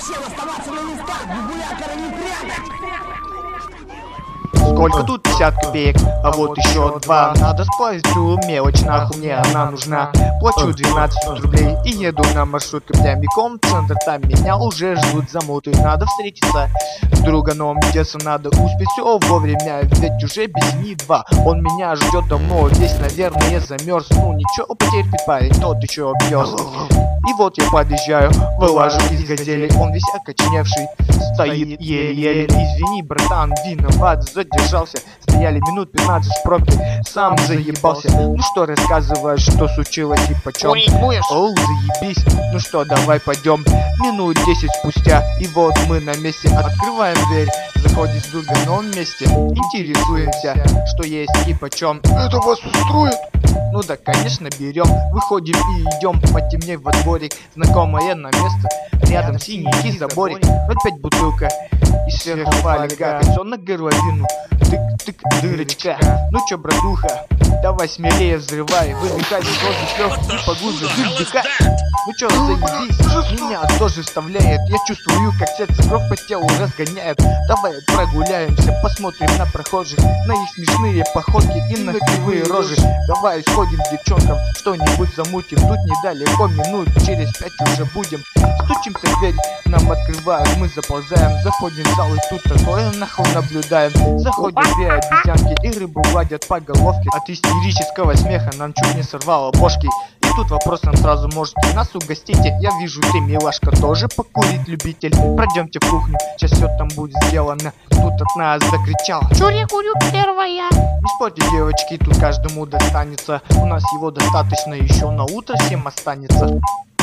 Всем оставаться на местах, регулятора не прятать! Сколько тут 50 копеек, а вот еще 2. Надо сплавить всю мелочь, нахуй мне она нужна. Плачу 12 рублей и еду на маршрутке прямиком в центр. Там меня уже ждут замуты. Надо встретиться с друганом детства, надо успеть все вовремя, ведь уже без ни 2. Он меня ждет давно, весь, наверное, замерз. Ну ничего, потерпит парень, тот еще пес. И вот я подъезжаю, вылажу из газели. Он весь окоченевший, стоит еле-еле. Извини, братан, виноват, задержался. Стояли минут 15 в пробке, сам заебался. Ну что рассказываешь, что случилось и почем? Оу, заебись, ну что, давай пойдем. Минут 10 спустя, и вот мы на месте. Открываем дверь, заходит с друганом вместе. Интересуемся, что есть и почем. Это вас устроит? Ну да, конечно, берем. Выходим и идем, потемнее во дворик. Знакомое на место, рядом синенький заборик. Опять бутылка и сверху фольга. Все на горловину, тык-тык, дырочка. Ну чё, братуха, давай смелее взрывай. Выдыхай сразу слёг и поглубже выдыхай. Ну чё, заебись, меня тоже вставляет. Я чувствую, как сердце кровь по телу разгоняет. Давай прогуляемся, посмотрим на прохожих, на их смешные походки и на кривые рожи. Давай сходим к девчонкам, что-нибудь замутим. Тут недалеко, минут через 5 уже будем. Стучимся в дверь, нам открывают, мы заползаем. Заходим в зал и тут такое нахуй наблюдаем. Заходят две обезьянки и рыбу гладят по головке. От истерического смеха нам чуть не сорвало бошки. И тут вопрос нам сразу: можете нас угостите? Я вижу, ты, милашка, тоже покурить любитель. Пройдемте в кухню, сейчас все там будет сделано. Тут от нас закричал: чур, я курю первая. Не спорьте, девочки, тут каждому достанется. У нас его достаточно, еще на утро всем останется.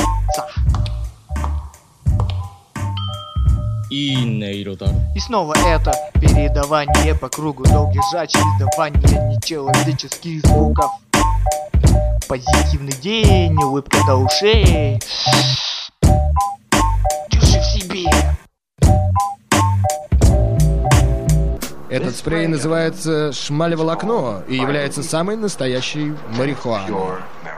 И снова это передавание по кругу, долгий жач, издавание нечеловеческих звуков. Позитивный день, улыбка до ушей. Держи в себе. Этот спрей называется шмалеволокно и является самой настоящей марихуаной.